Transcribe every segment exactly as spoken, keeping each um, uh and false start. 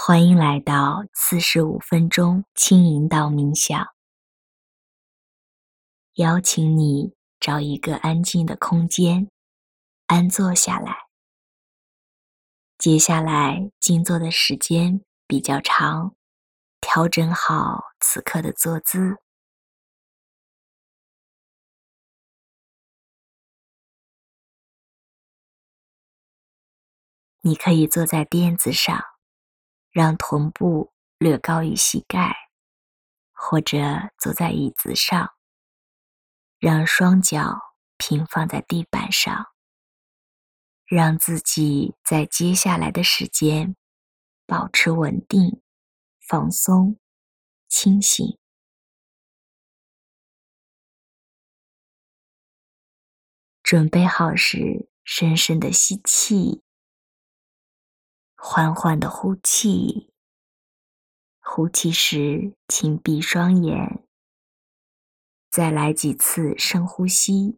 欢迎来到四十五分钟轻引导冥想。邀请你找一个安静的空间，安坐下来。接下来静坐的时间比较长，调整好此刻的坐姿。你可以坐在垫子上，让臀部略高于膝盖，或者坐在椅子上，让双脚平放在地板上，让自己在接下来的时间保持稳定、放松、清醒。准备好时，深深的吸气，缓缓的呼气。呼气时，请闭双眼，再来几次深呼吸。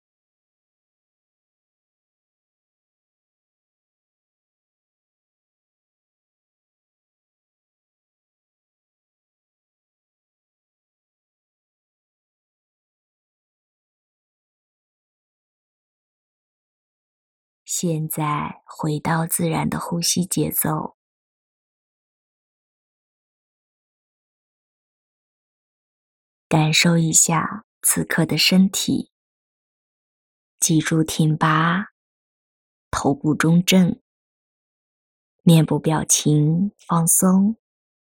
现在回到自然的呼吸节奏，感受一下此刻的身体，脊柱挺拔，头部中正，面部表情放松，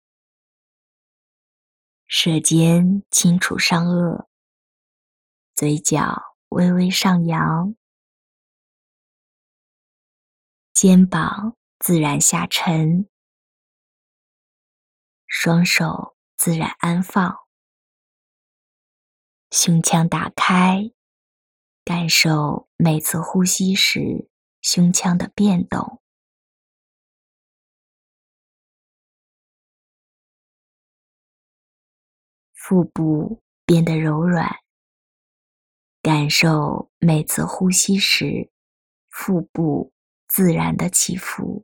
舌尖轻触上颚，嘴角微微上扬，肩膀自然下沉，双手自然安放，胸腔打开，感受每次呼吸时胸腔的变动。腹部变得柔软，感受每次呼吸时腹部自然的起伏。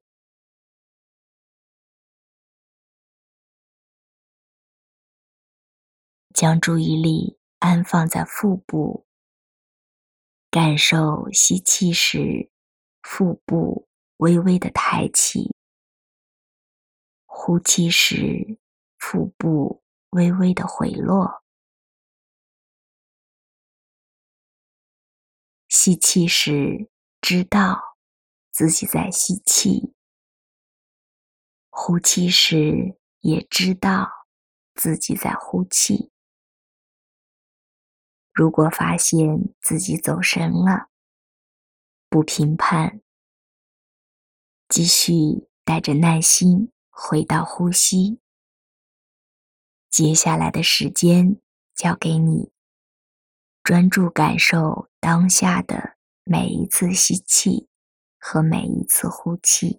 将注意力安放在腹部，感受吸气时腹部微微的抬起，呼气时腹部微微的回落。吸气时知道自己在吸气，呼气时也知道自己在呼气。如果发现自己走神了，不评判，继续带着耐心回到呼吸。接下来的时间交给你，专注感受当下的每一次吸气和每一次呼气。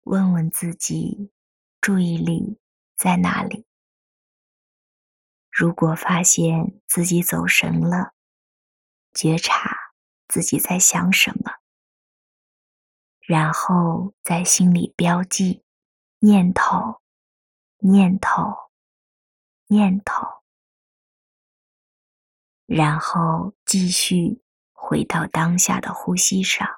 问问自己，注意力在哪里？如果发现自己走神了，觉察自己在想什么，然后在心里标记念头、念头、念头，然后继续回到当下的呼吸上。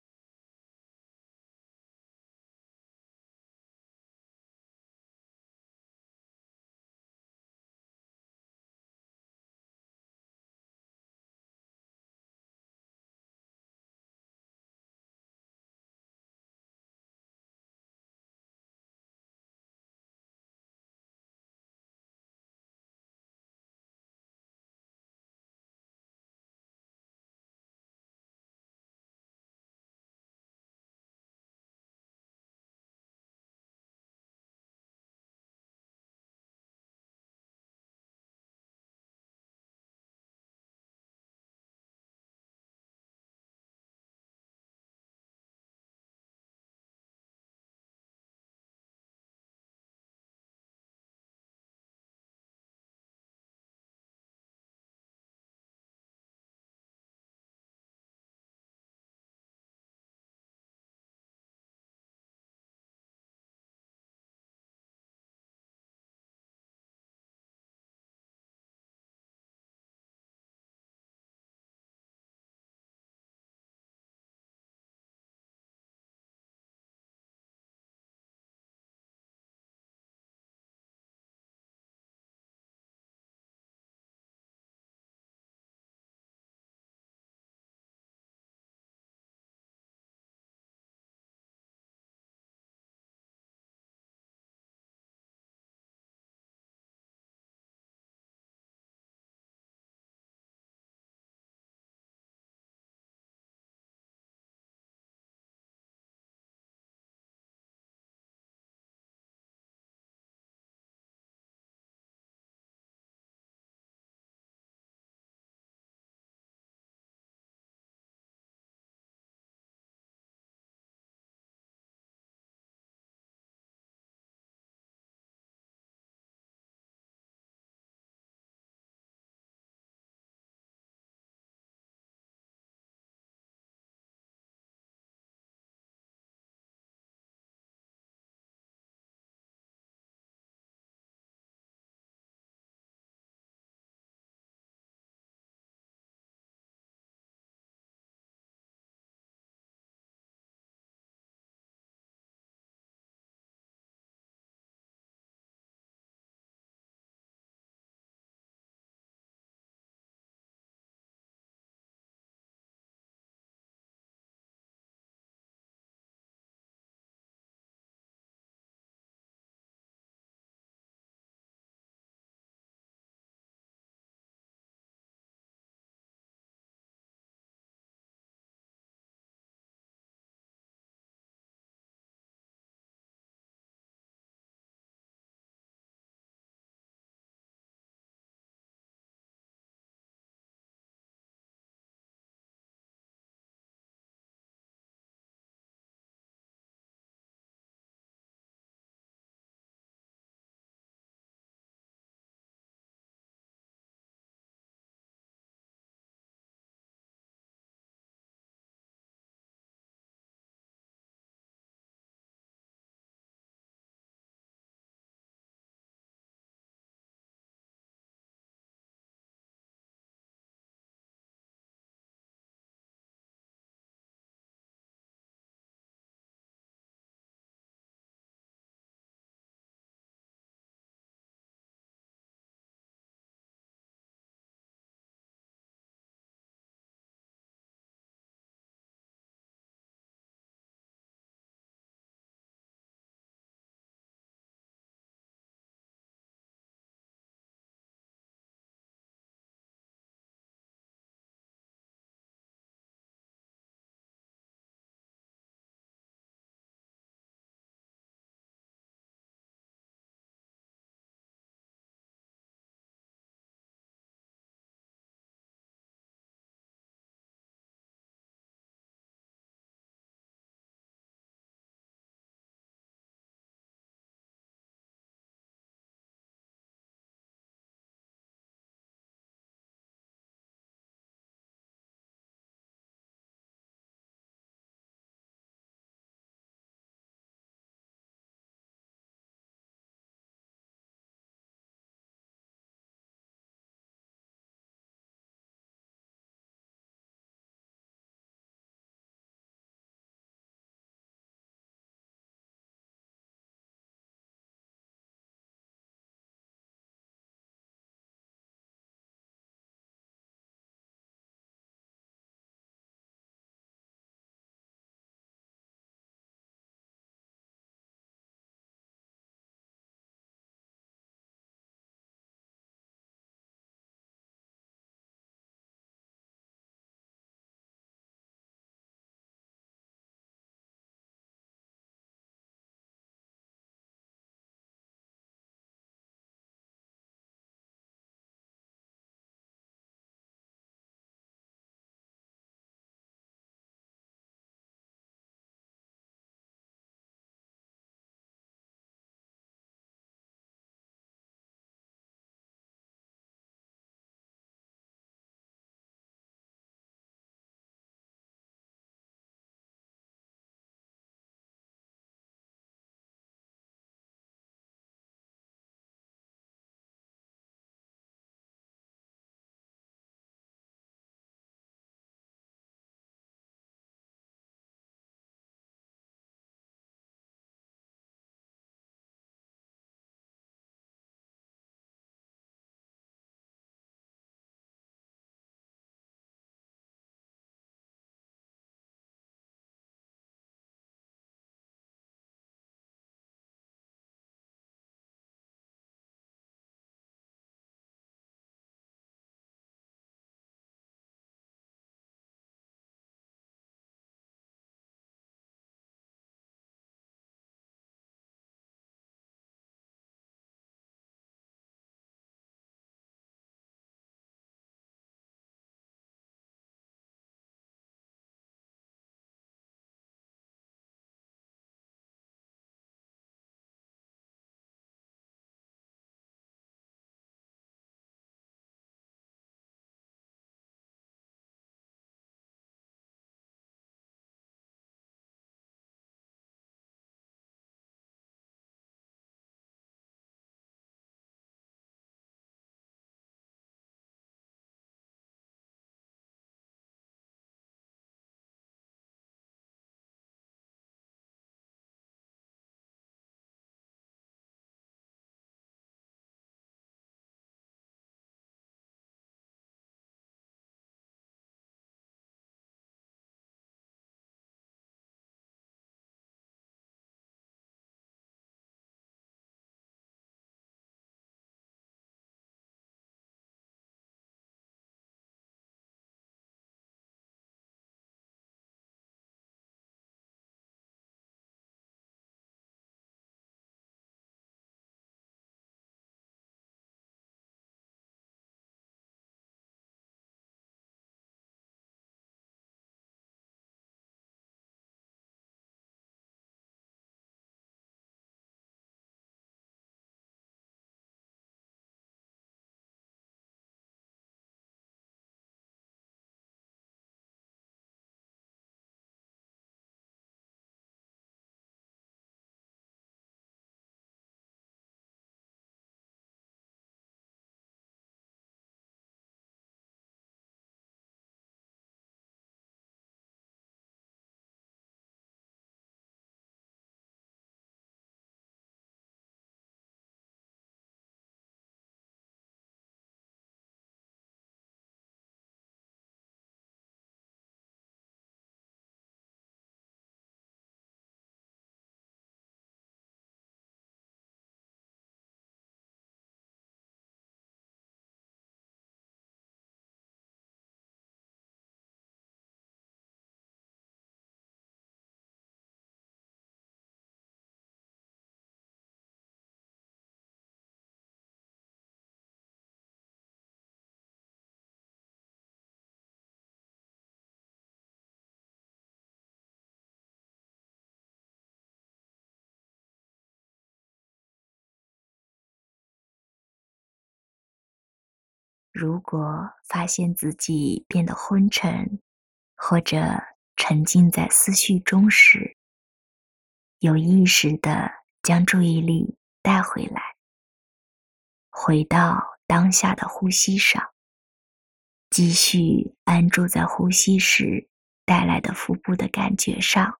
如果发现自己变得昏沉，或者沉浸在思绪中时，有意识地将注意力带回来，回到当下的呼吸上，继续安住在呼吸时带来的腹部的感觉上。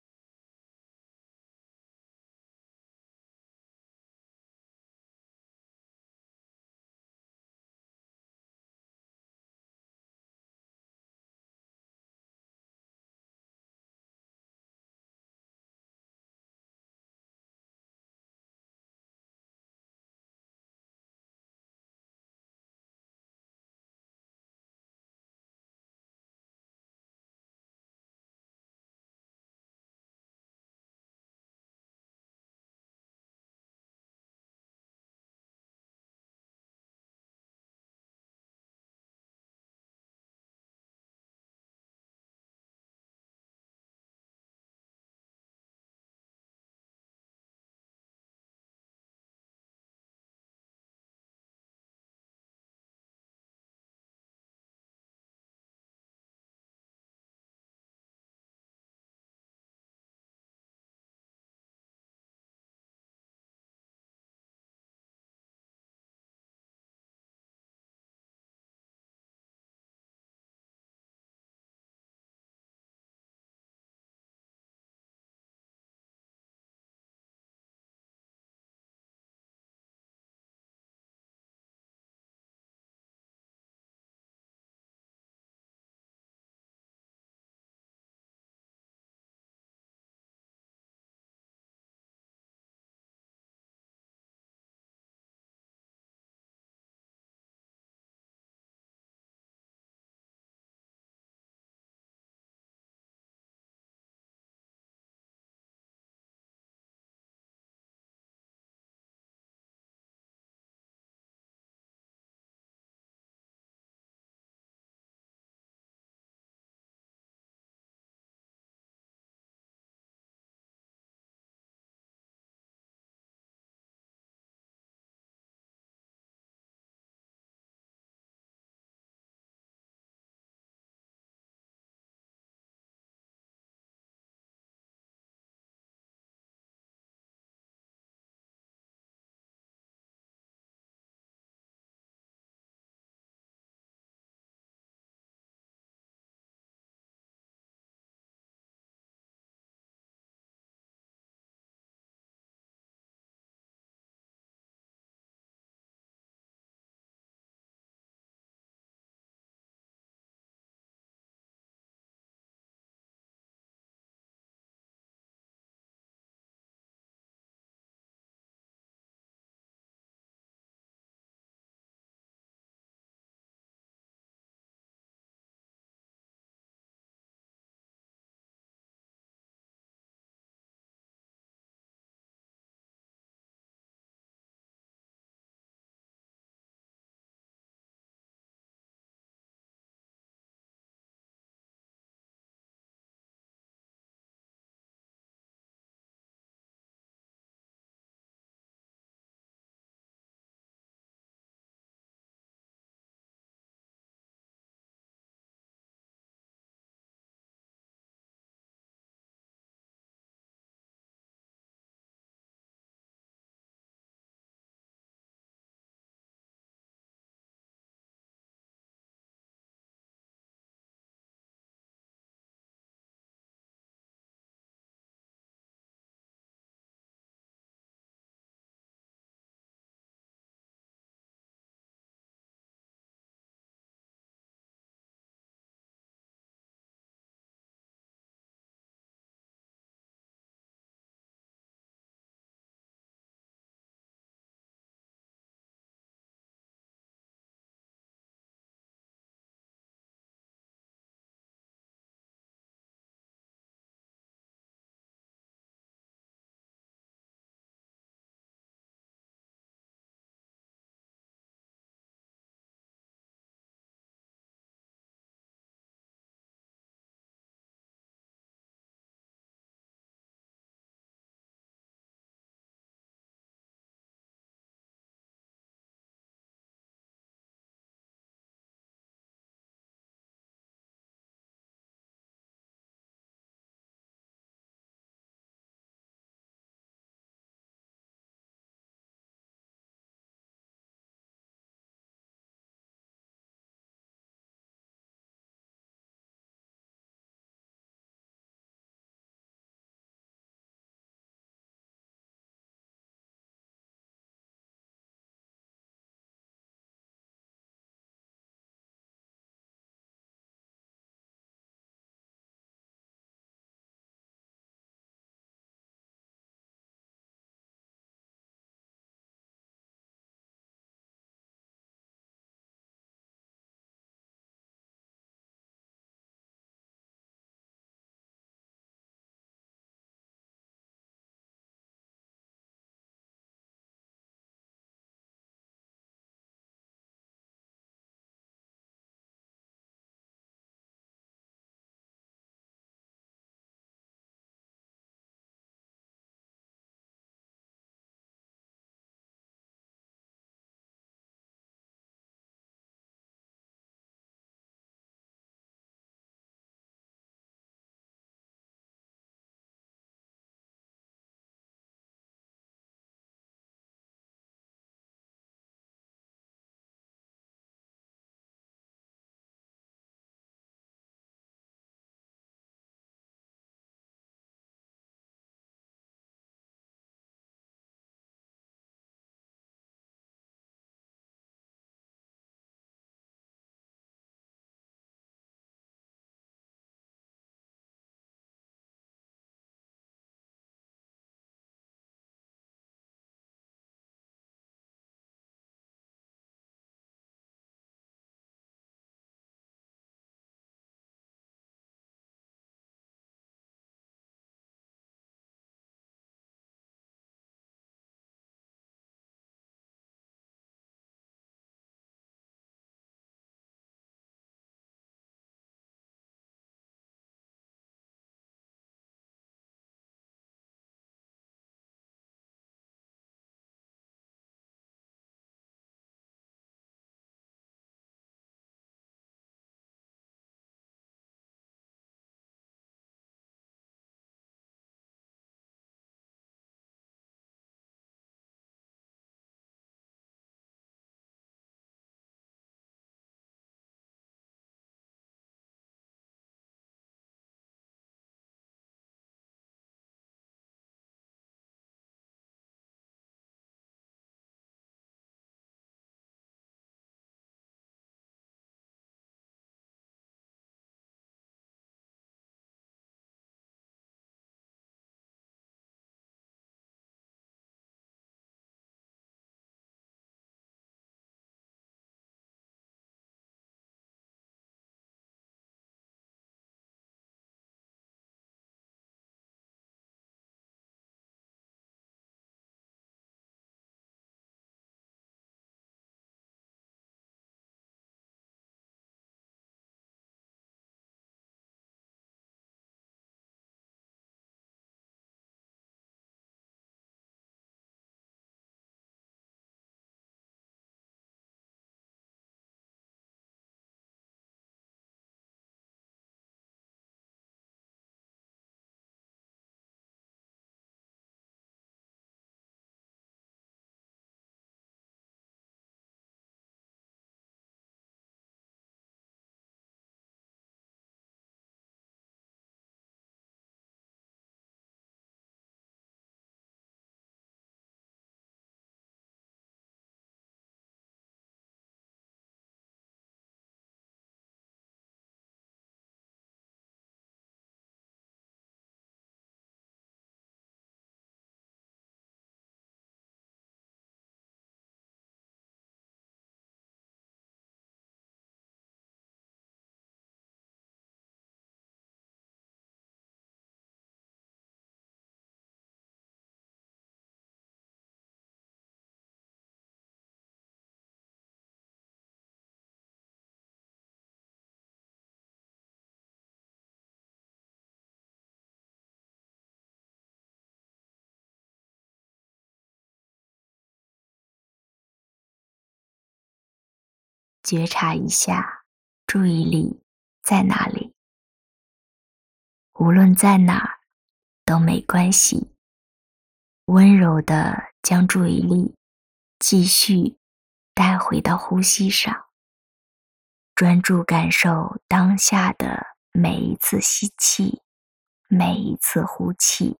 觉察一下注意力在哪里，无论在哪儿都没关系，温柔地将注意力继续带回到呼吸上，专注感受当下的每一次吸气，每一次呼气。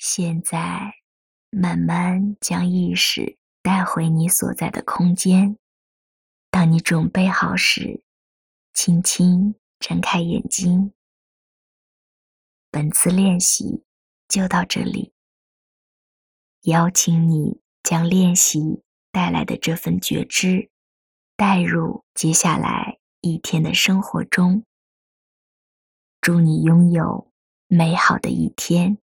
现在，慢慢将意识带回你所在的空间。当你准备好时，轻轻睁开眼睛。本次练习就到这里。邀请你将练习带来的这份觉知带入接下来一天的生活中。祝你拥有美好的一天。